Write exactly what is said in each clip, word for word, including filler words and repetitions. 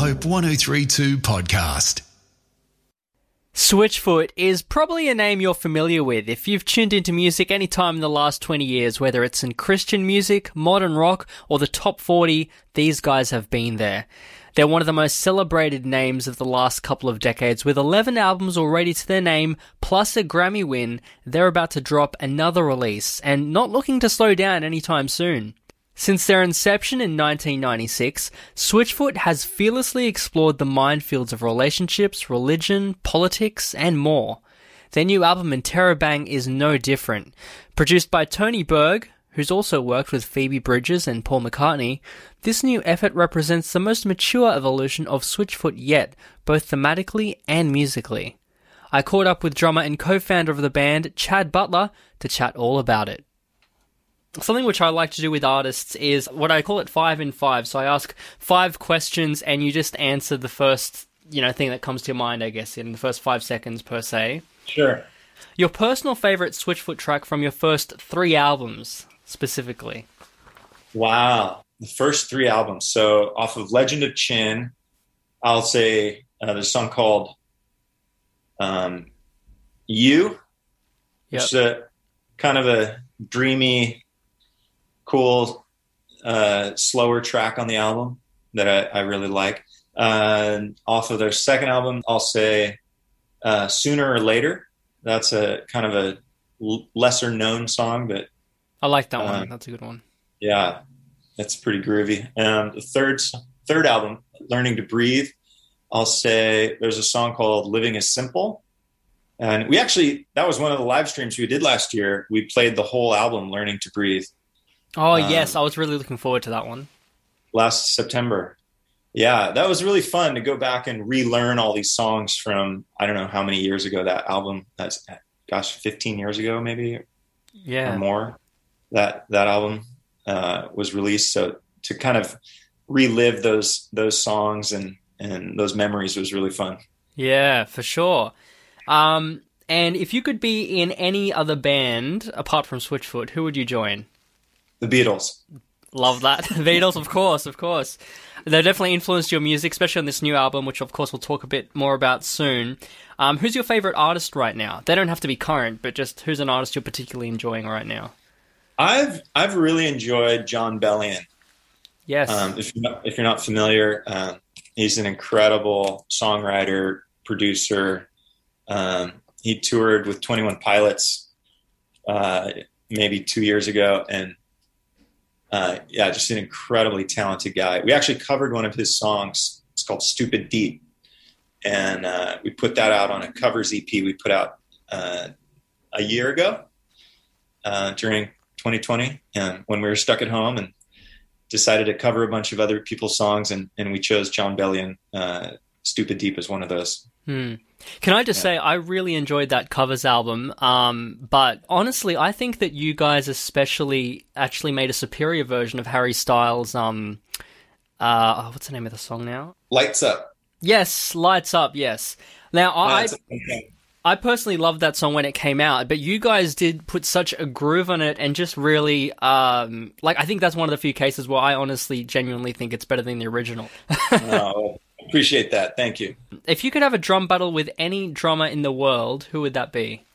Hope one oh three point two podcast. Switchfoot is probably a name you're familiar with if you've tuned into music any time in the last twenty years, whether it's in Christian music, modern rock, or the top forty, these guys have been there. They're one of the most celebrated names of the last couple of decades, with eleven albums already to their name, plus a Grammy win. They're about to drop another release, and not looking to slow down anytime soon. Since their inception in nineteen ninety-six, Switchfoot has fearlessly explored the minefields of relationships, religion, politics, and more. Their new album, Interrobang, is no different. Produced by Tony Berg, who's also worked with Phoebe Bridgers and Paul McCartney, this new effort represents the most mature evolution of Switchfoot yet, both thematically and musically. I caught up with drummer and co-founder of the band, Chad Butler, to chat all about it. Something which I like to do with artists is what I call it five in five. So I ask five questions and you just answer the first, you know, thing that comes to your mind, I guess, in the first five seconds per se. Sure. Your personal favorite Switchfoot track from your first three albums, specifically? Wow. The first three albums. So off of Legend of Chin, I'll say uh, there's a song called um, You, Yep. which is a kind of a dreamy, cool, uh, slower track on the album that I, I really like. Uh, off of their second album, I'll say uh, Sooner or Later. That's a kind of a l- lesser known song, but I like that uh, one. That's a good one. yeah, it's pretty groovy. Um, the third third album, Learning to Breathe, I'll say there's a song called Living is Simple. And we actually, that was one of the live streams we did last year. We played the whole album, Learning to Breathe. Oh, um, yes. I was really looking forward to that one. Last September. Yeah, that was really fun to go back and relearn all these songs from, I don't know how many years ago that album, that's, gosh, fifteen years ago maybe Yeah. or more, that that album uh, was released. So to kind of relive those those songs and, and those memories was really fun. Yeah, for sure. Um, and if you could be in any other band apart from Switchfoot, who would you join? The Beatles. Love that. Beatles, of course, of course. They definitely influenced your music, especially on this new album, which of course we'll talk a bit more about soon. Um, who's your favorite artist right now? They don't have to be current, but just who's an artist you're particularly enjoying right now? I've I've really enjoyed Jon Bellion. Yes. Um, if you're not, if you're not familiar, um, he's an incredible songwriter, producer. Um, he toured with twenty-one Pilots uh, maybe two years ago, and uh, yeah, just an incredibly talented guy. We actually covered one of his songs. It's called "Stupid Deep," and uh, we put that out on a covers E P we put out uh, a year ago uh, during twenty twenty, and when we were stuck at home and decided to cover a bunch of other people's songs, and, and we chose Jon Bellion. Uh, "Stupid Deep" is one of those. Hmm. Can I just yeah. say, I really enjoyed that covers album, um, but honestly, I think that you guys especially actually made a superior version of Harry Styles' um, uh, what's the name of the song now? Lights Up. Yes, Lights Up, yes. Now, I, okay. I personally loved that song when it came out, but you guys did put such a groove on it and just really, um, like, I think that's one of the few cases where I honestly, genuinely think it's better than the original. Oh, appreciate that. Thank you. If you could have a drum battle with any drummer in the world, who would that be?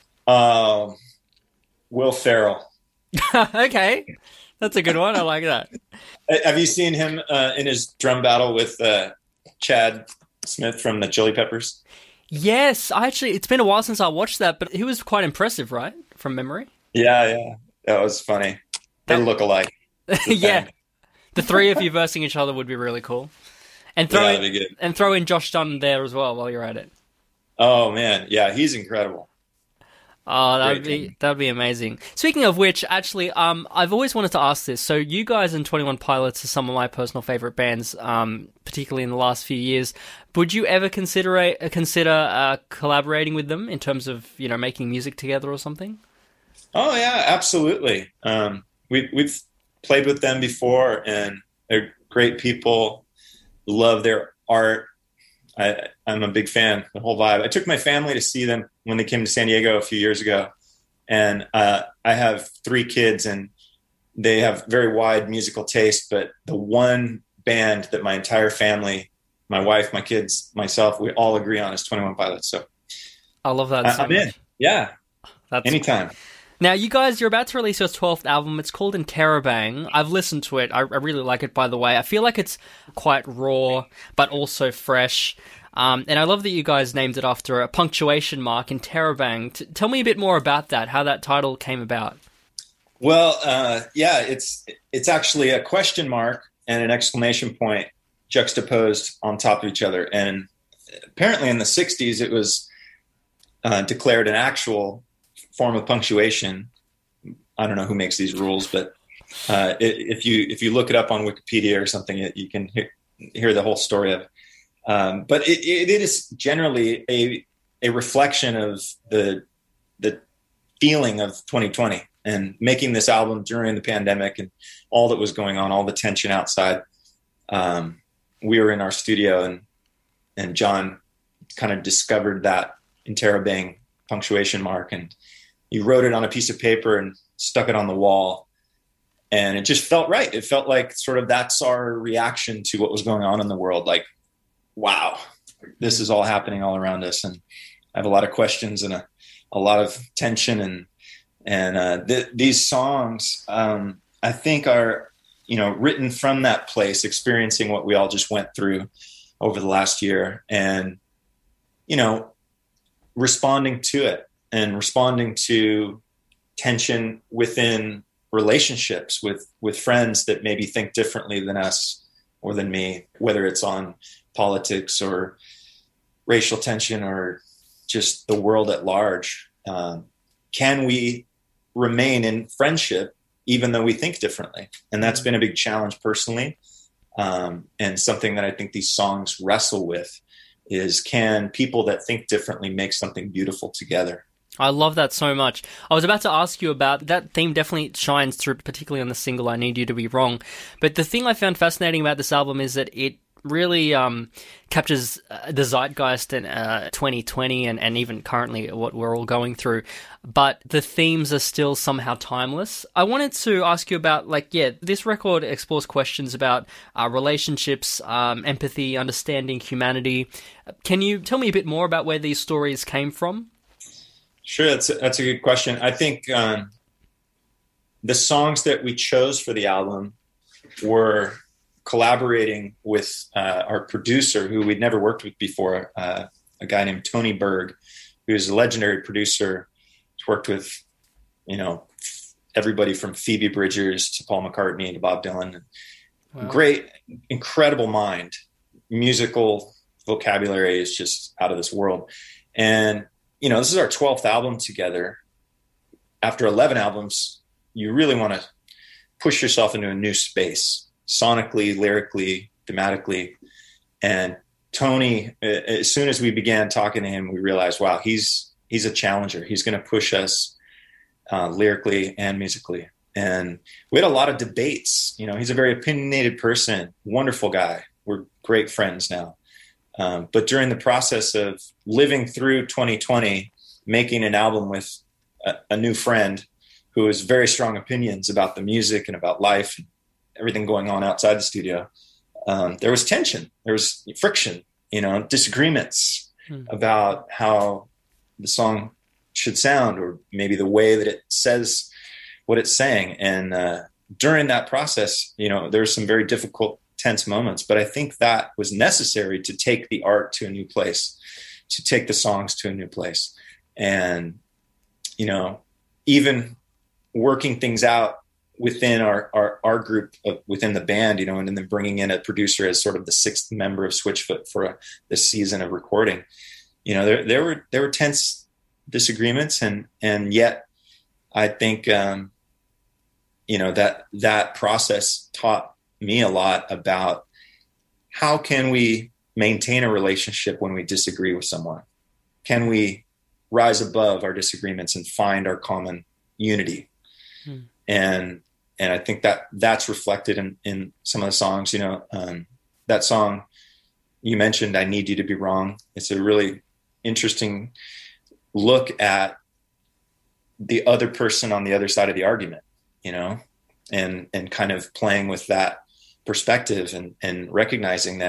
Um, Will Ferrell. Okay. That's a good one. I like that. Have you seen him uh, in his drum battle with uh, Chad Smith from the Chili Peppers? Yes. I actually, it's been a while since I watched that, but he was quite impressive, right? From memory? Yeah, yeah. That was funny. They look alike. Yeah. The three of you versing each other would be really cool. And throw yeah, in, that'd be good. and throw in Josh Dunn there as well while you're at it. Oh man, yeah, he's incredible. Oh, that'd Great be team. that'd be amazing. Speaking of which, actually, um, I've always wanted to ask this. So, you guys and twenty-one Pilots are some of my personal favorite bands, um, particularly in the last few years. Would you ever consider a, consider uh, collaborating with them in terms of, you know, making music together or something? Oh yeah, absolutely. Um, we we've played with them before, and they're great people. Love their art. I, I'm a big fan, the whole vibe. I took my family to see them when they came to San Diego a few years ago. And uh, I have three kids, and they have very wide musical taste. But the one band that my entire family my wife, my kids, myself, we all agree on is twenty-one Pilots. So I love that I, so I'm much. in. Yeah. That's Anytime. Now, you guys, you're about to release your twelfth album. It's called Interrobang. I've listened to it. I, I really like it, by the way. I feel like it's quite raw, but also fresh. Um, and I love that you guys named it after a punctuation mark, Interrobang. T- tell me a bit more about that, how that title came about. Well, uh, yeah, it's it's actually a question mark and an exclamation point juxtaposed on top of each other. And apparently in the sixties, it was uh, declared an actual form of punctuation. I don't know who makes these rules, but uh, it, if you if you look it up on Wikipedia or something, it, you can hear, hear the whole story of it. Um, but it, it is generally a a reflection of the the feeling of twenty twenty and making this album during the pandemic and all that was going on, all the tension outside. Um, we were in our studio and and John kind of discovered that Interrobang punctuation mark, and he wrote it on a piece of paper and stuck it on the wall. And it just felt right. It felt like sort of that's our reaction to what was going on in the world. Like, wow, this is all happening all around us. And I have a lot of questions and a, a lot of tension. And, and uh, th- these songs, um, I think are, you know, written from that place, experiencing what we all just went through over the last year and, you know, responding to it and responding to tension within relationships with, with friends that maybe think differently than us or than me, whether it's on politics or racial tension or just the world at large. Um, can we remain in friendship even though we think differently? And that's been a big challenge personally. Um, and something that I think these songs wrestle with is, can people that think differently make something beautiful together? I love that so much. I was about to ask you about that theme. Definitely shines through, particularly on the single I Need You to Be Wrong. But the thing I found fascinating about this album is that it really um, captures uh, the zeitgeist in uh, twenty twenty and, and even currently what we're all going through. But the themes are still somehow timeless. I wanted to ask you about, like, yeah, this record explores questions about uh, relationships, um, empathy, understanding humanity. Can you tell me a bit more about where these stories came from? Sure, that's a, that's a good question. I think um, the songs that we chose for the album were collaborating with uh, our producer, who we'd never worked with before, uh, a guy named Tony Berg, who's a legendary producer. He's worked with, you know, everybody from Phoebe Bridgers to Paul McCartney to Bob Dylan. Wow. Great, incredible mind. Musical vocabulary is just out of this world. And you know, this is our twelfth album together. After eleven albums, you really want to push yourself into a new space, sonically, lyrically, thematically. And Tony, as soon as we began talking to him, we realized, wow, he's he's a challenger. He's going to push us uh, lyrically and musically. And we had a lot of debates. You know, he's a very opinionated person, wonderful guy. We're great friends now. Um, but during the process of living through twenty twenty, making an album with a, a new friend who has very strong opinions about the music and about life and everything going on outside the studio, um, there was tension, there was friction, you know, disagreements hmm. about how the song should sound or maybe the way that it says what it's saying. And uh, during that process, you know, there were some very difficult tense moments, but I think that was necessary to take the art to a new place, to take the songs to a new place. And, you know, even working things out within our, our, our group of, within the band, you know, and then bringing in a producer as sort of the sixth member of Switchfoot for a, this season of recording, you know, there, there were, there were tense disagreements and, and yet I think, um, you know, that, that process taught me a lot about how can we maintain a relationship when we disagree with someone? Can we rise above our disagreements and find our common unity? Hmm. And, and I think that that's reflected in, in some of the songs, you know, um, that song you mentioned, I Need You to Be Wrong. It's a really interesting look at the other person on the other side of the argument, you know, and, and kind of playing with that perspective and, and recognizing that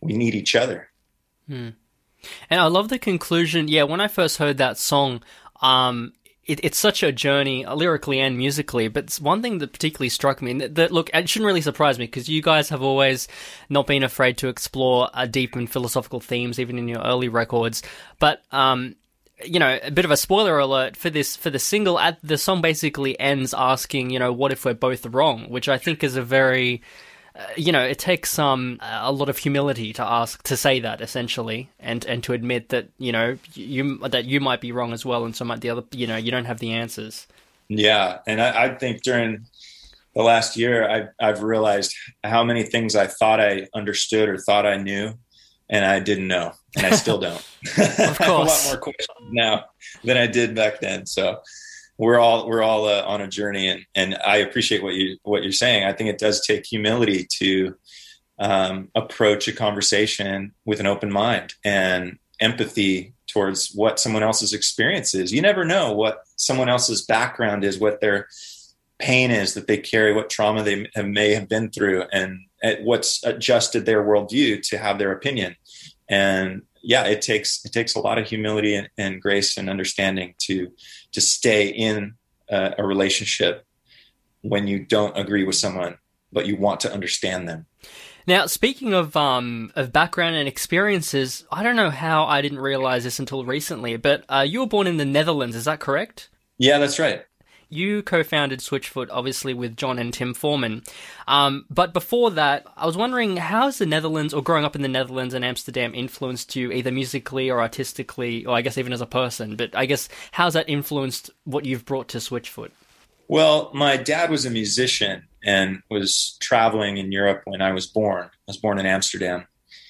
we need each other. Hmm. And I love the conclusion. Yeah, when I first heard that song, um, it, it's such a journey, uh, lyrically and musically. But one thing that particularly struck me, and that, that look, it shouldn't really surprise me because you guys have always not been afraid to explore uh, deep and philosophical themes, even in your early records. But um, you know, a bit of a spoiler alert for this for the single. At the song basically ends asking, you know, what if we're both wrong? Which I think is a very Uh, you know, it takes um, a lot of humility to ask, to say that essentially, and, and to admit that, you know, you that you might be wrong as well, and so might the other, you know, you don't have the answers. Yeah. And I, I think during the last year, I've, I've realized how many things I thought I understood or thought I knew, and I didn't know, and I still don't. Of course. I have a lot more questions now than I did back then. So we're all we're all uh, on a journey, and, and I appreciate what you what you're saying. I think it does take humility to um, approach a conversation with an open mind and empathy towards what someone else's experience is. You never know what someone else's background is, what their pain is that they carry, what trauma they have, may have been through, and what's adjusted their worldview to have their opinion. And yeah, it takes it takes a lot of humility and, and grace and understanding to to stay in a, a relationship when you don't agree with someone, but you want to understand them. Now, speaking of um of background and experiences, I don't know how I didn't realize this until recently, but uh, you were born in the Netherlands, is that correct? Yeah, that's right. You co-founded Switchfoot, obviously, with John and Tim Foreman. Um, but before that, I was wondering, how has the Netherlands, or growing up in the Netherlands and Amsterdam, influenced you either musically or artistically, or I guess even as a person? But I guess, how's that influenced what you've brought to Switchfoot? Well, my dad was a musician and was traveling in Europe when I was born. I was born in Amsterdam.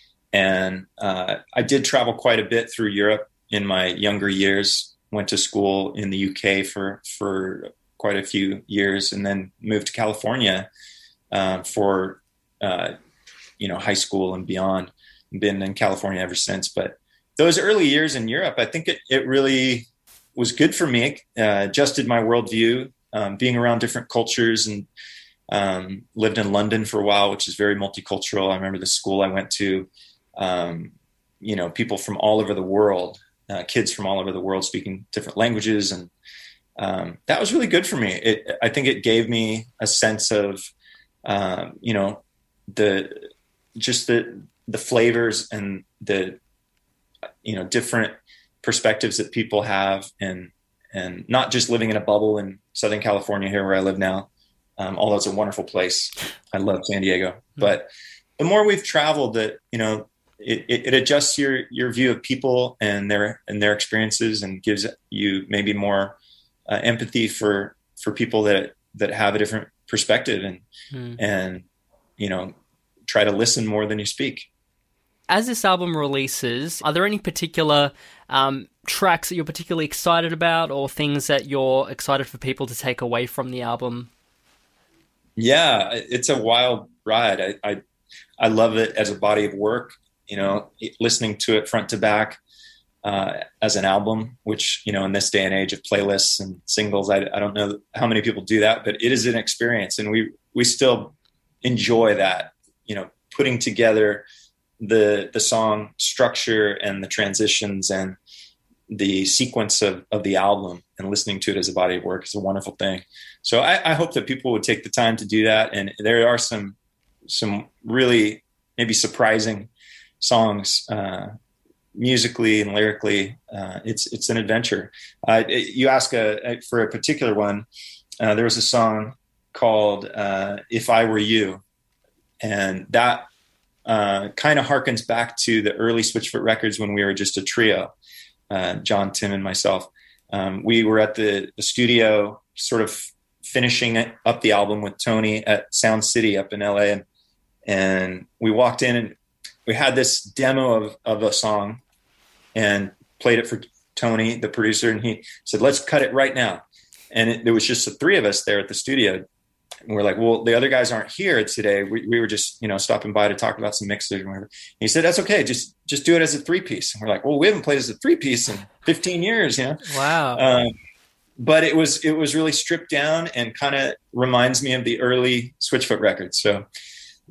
And uh, I did travel quite a bit through Europe in my younger years. Went to school in the U K for, for quite a few years, and then moved to California uh, for, uh, you know, high school and beyond. Been in California ever since. But those early years in Europe, I think it, it really was good for me, uh, adjusted my worldview, um, being around different cultures, and um, lived in London for a while, which is very multicultural. I remember the school I went to, um, you know, people from all over the world. Uh, kids from all over the world speaking different languages. And um, that was really good for me. It, I think it gave me a sense of, um, you know, the, just the, the flavors and the, you know, different perspectives that people have, and, and not just living in a bubble in Southern California here where I live now. Um, although it's a wonderful place. I love San Diego, mm-hmm. But the more we've traveled, that, you know, It, it adjusts your, your view of people and their and their experiences, and gives you maybe more uh, empathy for, for people that, that have a different perspective, and mm. and you know, try to listen more than you speak. As this album releases, are there any particular um, tracks that you're particularly excited about, or things that you're excited for people to take away from the album? Yeah, it's a wild ride. I I, I love it as a body of work. You know, listening to it front to back uh, as an album, which, you know, in this day and age of playlists and singles, I, I don't know how many people do that, but it is an experience, and we we still enjoy that. You know, putting together the the song structure and the transitions and the sequence of, of the album, and listening to it as a body of work is a wonderful thing. So I, I hope that people would take the time to do that. And there are some some really maybe surprising songs, uh, musically and lyrically. Uh, it's, it's an adventure. Uh, it, you ask a, for a particular one. Uh, there was a song called, uh, If I Were You. And that, uh, kind of harkens back to the early Switchfoot records when we were just a trio, uh, John, Tim, and myself. Um, we were at the, the studio sort of finishing up the album with Tony at Sound City up in L A. And, and we walked in, and we had this demo of, of a song, and played it for Tony, the producer. And he said, let's cut it right now. And it, there was just the three of us there at the studio. And we're like, well, the other guys aren't here today. We, we were just, you know, stopping by to talk about some mixes and whatever. And he said, that's okay. Just, just do it as a three piece. And we're like, well, we haven't played as a three piece in fifteen years, you know? Wow. Um, but it was, it was really stripped down, and kind of reminds me of the early Switchfoot records. So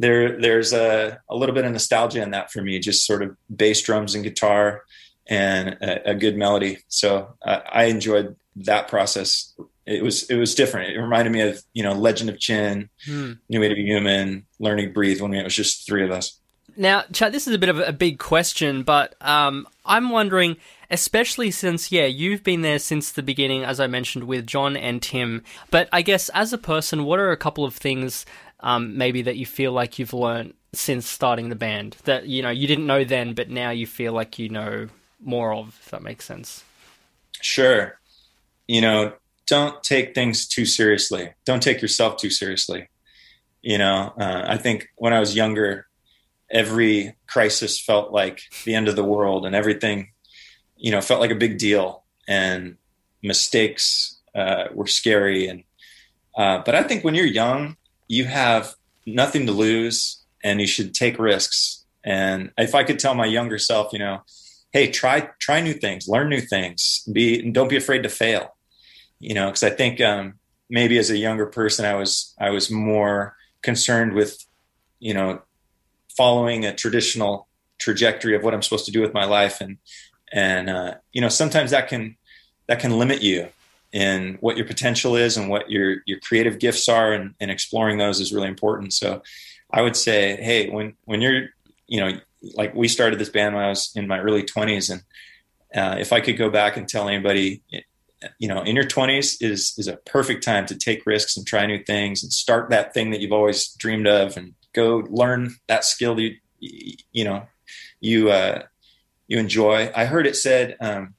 there there's a, a little bit of nostalgia in that for me, just sort of bass drums and guitar and a, a good melody. So uh, I enjoyed that process. It was it was different. It reminded me of, you know, Legend of Chin, hmm. New Way to Be Human, Learning to Breathe, when it was just three of us. Now, Chad, this is a bit of a big question, but um, I'm wondering, especially since, yeah, you've been there since the beginning, as I mentioned, with John and Tim. But I guess as a person, what are a couple of things um, maybe that you feel like you've learned since starting the band that, you know, you didn't know then, but now you feel like you know more of, if that makes sense? Sure. You know, don't take things too seriously. Don't take yourself too seriously. You know, uh, I think when I was younger, every crisis felt like the end of the world, and everything, you know, felt like a big deal, and mistakes uh, were scary. And uh, but I think when you're young, you have nothing to lose, and you should take risks. And if I could tell my younger self, you know, hey, try try new things, learn new things, be and don't be afraid to fail. You know, because I think um, maybe as a younger person, I was I was more concerned with, you know, following a traditional trajectory of what I'm supposed to do with my life. And, and, uh, you know, sometimes that can, that can limit you in what your potential is and what your, your creative gifts are, and, and exploring those is really important. So I would say, hey, when, when you're, you know, like we started this band when I was in my early twenties, and uh, if I could go back and tell anybody, you know, in your twenties is, is a perfect time to take risks and try new things and start that thing that you've always dreamed of, and go learn that skill that you, you know, you, uh, you enjoy. I heard it said, um,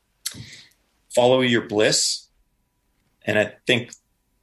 follow your bliss. And I think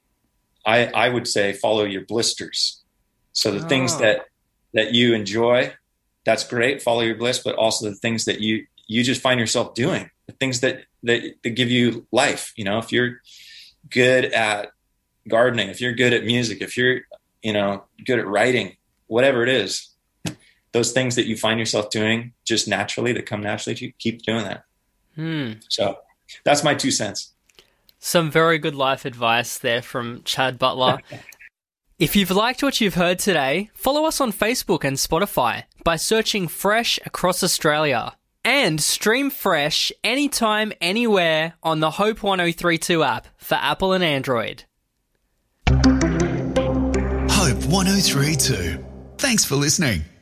I, I would say follow your blisters. So the oh. things that, that you enjoy, that's great. Follow your bliss, but also the things that you, you just find yourself doing, the things that, that, that give you life. You know, if you're good at gardening, if you're good at music, if you're, you know, good at writing, whatever it is, those things that you find yourself doing just naturally, that come naturally to you, keep doing that. Hmm. So that's my two cents. Some very good life advice there from Chad Butler. If you've liked what you've heard today, follow us on Facebook and Spotify by searching Fresh Across Australia. And stream Fresh anytime, anywhere on the Hope one oh three two app for Apple and Android. Hope one oh three two. Thanks for listening.